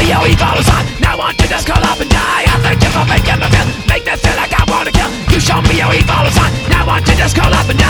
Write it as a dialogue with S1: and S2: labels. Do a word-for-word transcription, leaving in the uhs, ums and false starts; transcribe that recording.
S1: me how he follows on. Now I want to just curl up and die. I thank you for making me feel, make me feel like I wanna kill. You show me how he follows on. Now I want to just curl up and die.